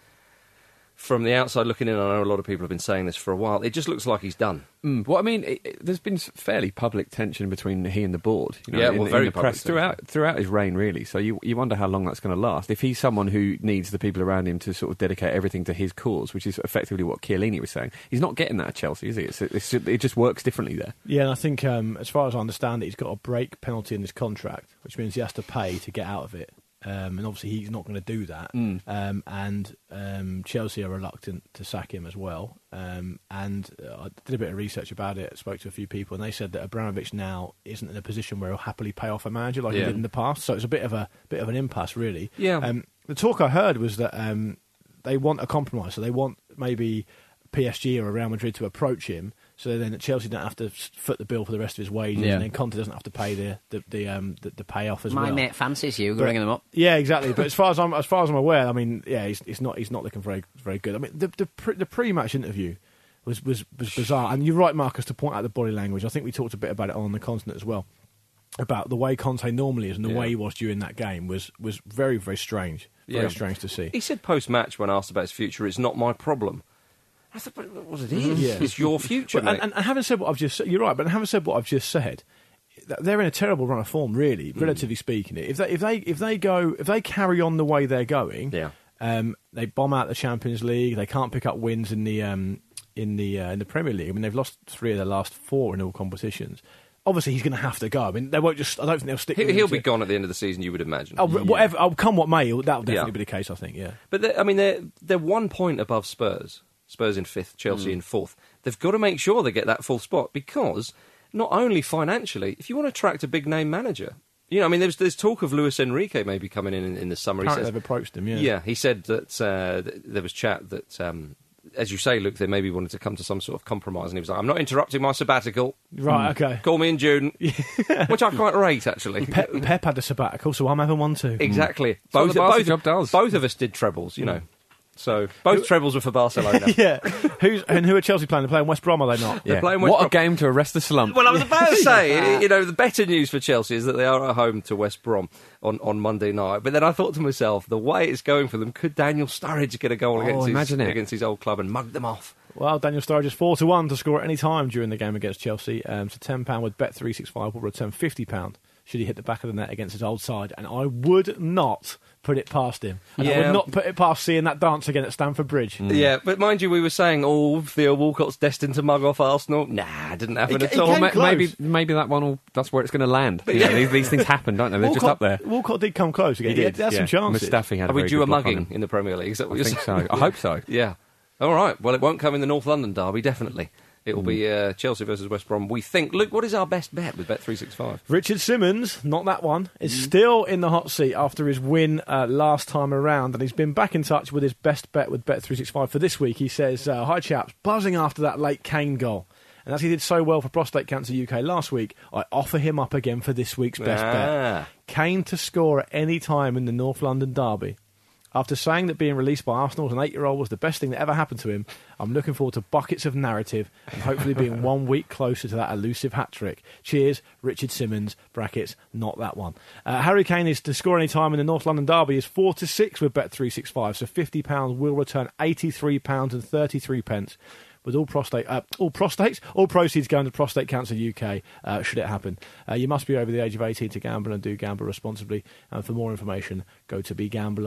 from the outside looking in, I know a lot of people have been saying this for a while, it just looks like he's done. Mm, well, I mean, it, it, there's been fairly public tension between he and the board. You know, Yeah, in, well, in very the public press throughout throughout his reign, really. So you you wonder how long that's going to last. If he's someone who needs the people around him to sort of dedicate everything to his cause, which is effectively what Chiellini was saying, he's not getting that at Chelsea, is he? It's, it's, it just works differently there. Yeah, and I think, um, as far as I understand it, he's got a break penalty in his contract, which means he has to pay to get out of it. Um, and obviously he's not going to do that. Mm. Um, and um, Chelsea are reluctant to sack him as well. Um, and uh, I did a bit of research about it, spoke to a few people, and they said that Abramovich now isn't in a position where he'll happily pay off a manager like Yeah. he did in the past. So it's a bit of a bit of an impasse, really. Yeah. Um, the talk I heard was that um, they want a compromise. So they want maybe P S G or Real Madrid to approach him, so then at Chelsea don't have to foot the bill for the rest of his wages, Yeah. and then Conte doesn't have to pay the the the, um, the, the payoff as My well. mate fancies you, But- ringing them up. Yeah, exactly. But as far as I'm as far as I'm aware, I mean, yeah, he's, he's not he's not looking very very good. I mean, the the, pre, the pre-match interview was, was was bizarre, and you're right, Marcus, to point out the body language. I think we talked a bit about it on the continent as well, about the way Conte normally is and the Yeah. way he was during that game was was very very strange, very Yeah. strange to see. He said post-match, when asked about his future, it's not my problem. I thought, but what it is, Yeah. it's your future, But- mate. and, and having said what I've just said, you're right. But having said what I've just said, th- they're in a terrible run of form, really, Mm. relatively speaking. If they if they if they go if they carry on the way they're going, Yeah. um, they bomb out the Champions League. They can't pick up wins in the um, in the uh, in the Premier League. I mean, they've lost three of their last four in all competitions. Obviously, he's going to have to go. I mean, they won't just. I don't think they'll stick. He- with him He'll to- be gone at the end of the season, you would imagine. Oh, whatever. Oh, come what may, that'll definitely Yeah. be the case. I think. Yeah. But, they're- I mean, they're, they're one point above Spurs. Spurs in fifth, Chelsea in fourth. They've got to make sure they get that full spot because not only financially, if you want to attract a big-name manager, you know, I mean, there's there's talk of Luis Enrique maybe coming in in, in the summer. Apparently he says, they've approached him. Yeah. yeah, he said that uh, th- there was chat that, um, as you say, Luke, they maybe wanted to come to some sort of compromise, and he was like, "I'm not interrupting my sabbatical. Right. Okay. Call me in June," which I quite rate actually. Pep, Pep had a sabbatical, so I'm having one too. Exactly. what Both, the Barca both, job does. both of us did trebles, you know. So both trebles were for Barcelona. Yeah. Who's and who are Chelsea playing? They're playing West Brom, are they not? They're playing West What a Brom. game to arrest the slump. Well, I was about to say, you know, the better news for Chelsea is that they are at home to West Brom on, on Monday night. But then I thought to myself, the way it's going for them, could Daniel Sturridge get a goal Oh, against, his, imagine it. against his old club and mug them off? Well, Daniel Sturridge is four to one to score at any time during the game against Chelsea. Um, so ten pound with Bet three sixty-five will return fifty pound should he hit the back of the net against his old side. And I would not put it past him. And I Yeah. would not put it past seeing that dance again at Stamford Bridge. Yeah, but mind you, we were saying, oh, Theo Walcott's destined to mug off Arsenal. Nah, didn't happen He- at he all. came Ma- close. maybe maybe that one will, that's where it's going to land. You know, these, these things happen, don't they? They're just up there. Walcott did come close again. He had- did. He had yeah. some chances. Mustafi had Are a we very due a good block on mugging him. in the Premier League? Is that what I you're think saying? so. I hope so. Yeah. All right. Well, it won't come in the North London derby, definitely. It will Mm. be uh, Chelsea versus West Brom. We think. Luke, what is our best bet with Bet three sixty-five? Richard Simmons, not that one, is Mm. still in the hot seat after his win uh, last time around, and he's been back in touch with his best bet with Bet three sixty-five for this week. He says, uh, hi chaps, buzzing after that late Kane goal. And as he did so well for Prostate Cancer U K last week, I offer him up again for this week's best Ah. bet. Kane to score at any time in the North London derby. After saying that being released by Arsenal as an eight-year-old was the best thing that ever happened to him, I'm looking forward to buckets of narrative and hopefully being one week closer to that elusive hat-trick. Cheers, Richard Simmons, brackets, not that one. Uh, Harry Kane is to score any time in the North London derby is four to six with Bet three sixty-five, so fifty pounds will return eighty-three pounds and thirty-three pence. With all prostate, uh, all prostates, all proceeds going to Prostate Cancer U K, uh, should it happen. Uh, you must be over the age of eighteen to gamble and do gamble responsibly. And for more information, go to be gamble aware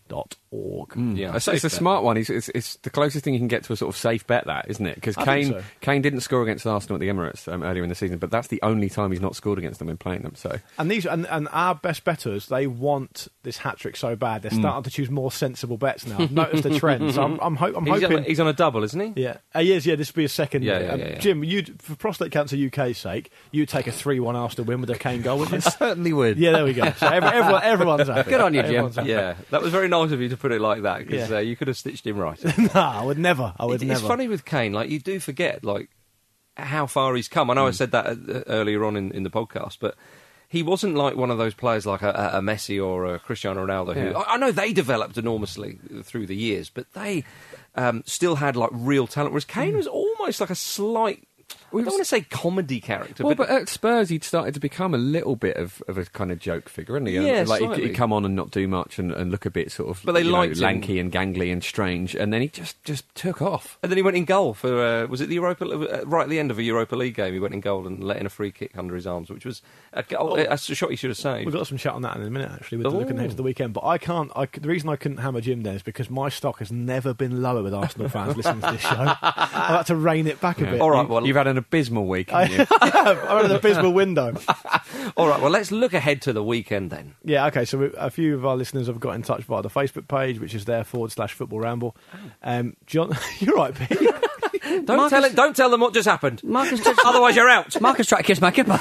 dot org. Mm. Yeah, it's, safe it's a bet. smart one. It's, it's, it's the closest thing you can get to a sort of safe bet, that, isn't it? Because I think Kane so. Kane didn't score against Arsenal at the Emirates um, earlier in the season, but that's the only time he's not scored against them in playing them. So And these and, and our best bettors, they want this hat trick so bad. They're starting to choose more sensible bets now. I've noticed the trend. So I'm, I'm, ho- I'm He's hoping. on, he's on a double, isn't he? Yeah, uh, yes, yeah. This will be a second. Yeah, year. yeah, Um, yeah, yeah. Jim, you for Prostate Cancer U K's sake, you take a three-one Arsenal win with a Kane goal, wouldn't you? certainly would. Yeah, there we go. So every, everyone, everyone's happy. Good on you, Jim. Everyone's happy. Yeah, that was very nice of you to put it like that, because Yeah. uh, you could have stitched him right. Nah, I would never. I would It- never. It's funny with Kane, like, you do forget, like, how far he's come. I know I said that uh, earlier on in, in the podcast, but he wasn't like one of those players like a, a Messi or a Cristiano Ronaldo. Who Yeah. I, I know they developed enormously through the years, but they um, still had like real talent. Whereas Kane was almost like a slight. I don't want to say comedy character, Well, but, but at Spurs, he'd started to become a little bit of, of a kind of joke figure, hadn't he? Yeah, like he'd, slightly. he'd come on and not do much and, and look a bit sort of, But they you know, liked him. lanky and gangly and strange, and then he just, just took off. and then he went in goal for uh, was it the Europa uh, right at the end of a Europa League game? He went in goal and let in a free kick under his arms, which was a, goal, a shot he should have saved. We've got some chat on that in a minute, actually, with the Oh. looking ahead to the weekend. But I can't. I, c- the reason I couldn't hammer Jim then is because my stock has never been lower with Arsenal fans listening to this show. I've had to rein it back a bit. All right, well, You've had an abysmal week, haven't you? I'm at an abysmal window. all right, well, let's look ahead to the weekend then. Yeah, okay, so we, a few of our listeners have got in touch via the Facebook page, which is there forward slash football ramble. Um, John, you're right, Pete. Don't Marcus- tell it. Don't tell them what just happened. Marcus touched Otherwise, you're out. Marcus tried to kiss my kipper.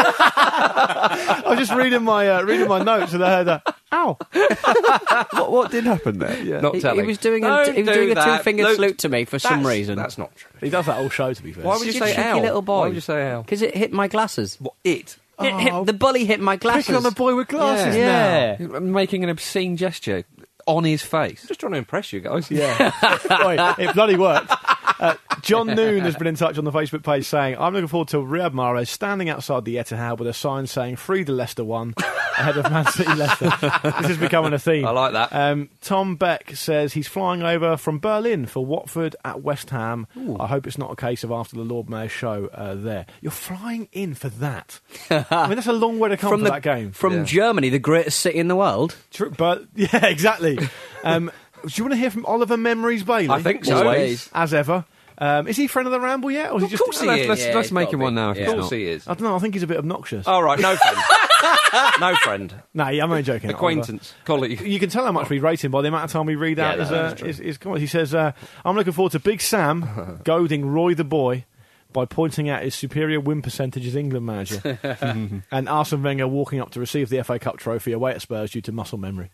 I was just reading my uh, reading my notes and I heard that. Ow! what, what did happen there? Not he, telling. he was doing a, Don't he was do doing a that. two-finger Luke, salute to me for some That's- reason. That's not true. He does that all show, to be fair. Why would you Such say a cheeky ow? little boy. Why would you say ow? Because it hit my glasses. What, it? Hit, hit, Oh. the bully hit my glasses. Picking on the boy with glasses Yeah. now. Making an obscene gesture on his face. Just trying to impress you guys. Yeah. Oi, it bloody worked. Uh, John Noon has been in touch on the Facebook page saying, I'm looking forward to Riyad Mahrez standing outside the Etihad with a sign saying, free the Leicester one, ahead of Man City Leicester. This is becoming a theme. I like that. Um, Tom Beck says he's flying over from Berlin for Watford at West Ham. I hope it's not a case of after the Lord Mayor's show uh, there. You're flying in for that. I mean, that's a long way to come from for the, that game. From Yeah. Germany, the greatest city in the world. True, but, yeah, exactly. Um, do you want to hear from Oliver Memories Bailey? I think so. Always. As ever. Um, is he friend of the Ramble yet? Or is he Of just course he let's is. let's, Yeah, let's he's make gotta him be. one now if Yeah. Of he's course not. he is. I don't know, I think he's a bit obnoxious. All right, no friend. No friend. No, yeah, I'm only joking. Acquaintance. Colleague. Oliver. You can tell how much we rate him by the amount of time we read Yeah, out his, no, uh, that's true. his, his comments. He says, uh, I'm looking forward to Big Sam goading Roy the Boy by pointing out his superior win percentage as England manager. And Arsene Wenger walking up to receive the F A Cup trophy away at Spurs due to muscle memory.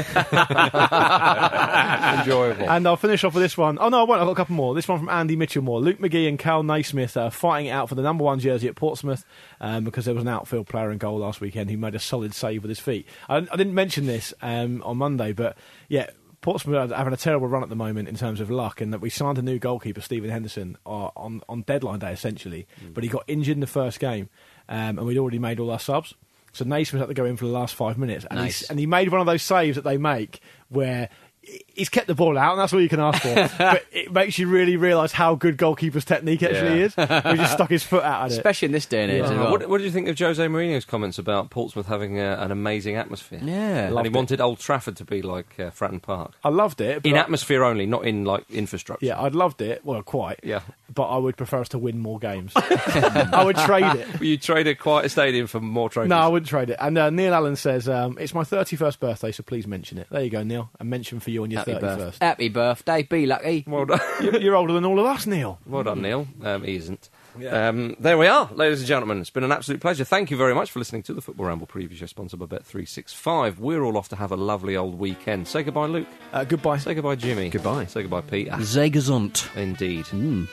Enjoyable. And I'll finish off with this one. Oh, no, I won't. I've got a couple more. This one from Andy Mitchellmore. Luke McGee and Cal Naismith are fighting it out for the number one jersey at Portsmouth um, because there was an outfield player in goal last weekend who made a solid save with his feet. I, I didn't mention this um, on Monday, but yeah, Portsmouth are having a terrible run at the moment in terms of luck, and that we signed a new goalkeeper, Stephen Henderson, uh, on, on deadline day, essentially. Mm. But he got injured in the first game, um, and we'd already made all our subs. So Naismith had to go in for the last five minutes. And, Nice. he's, and he made one of those saves that they make where he's kept the ball out, and that's all you can ask for. But it makes you really realise how good goalkeeper's technique actually Yeah. is. He just stuck his foot out at it. Especially in this day and age Yeah. as Uh, well. what, what did you think of Jose Mourinho's comments about Portsmouth having uh, an amazing atmosphere? Yeah. And Loved he it. wanted Old Trafford to be like uh, Fratton Park. I loved it. but In I- atmosphere only, not in like infrastructure. Yeah, I'd loved it. Well, quite. Yeah. But I would prefer us to win more games. I would trade it. Well, you traded quite a stadium for more trophies. No, I wouldn't trade it. And uh, Neil Allen says, um, it's my thirty-first birthday, so please mention it. There you go, Neil. A mention for you on your Happy, thirty-first. birth- Happy birthday, be lucky. Well done. You're, you're older than all of us, Neil. Well done, Neil. Um, he isn't. Um, there we are, ladies and gentlemen. It's been an absolute pleasure. Thank you very much for listening to the Football Ramble preview show, sponsored by Bet three sixty-five. We're all off to have a lovely old weekend. Say goodbye, Luke. Uh, goodbye. Say goodbye, Jimmy. Goodbye. Say goodbye, Pete. Ah, Sehr gesund. indeed. Mm.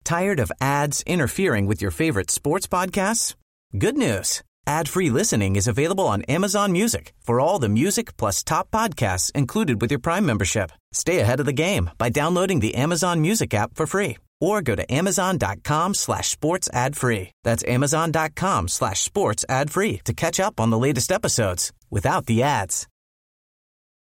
Tired of ads interfering with your favorite sports podcasts? Good news. Ad-free listening is available on Amazon Music for all the music plus top podcasts included with your Prime membership. Stay ahead of the game by downloading the Amazon Music app for free or go to amazon.com slash sports ad free. That's amazon.com slash sports ad free to catch up on the latest episodes without the ads.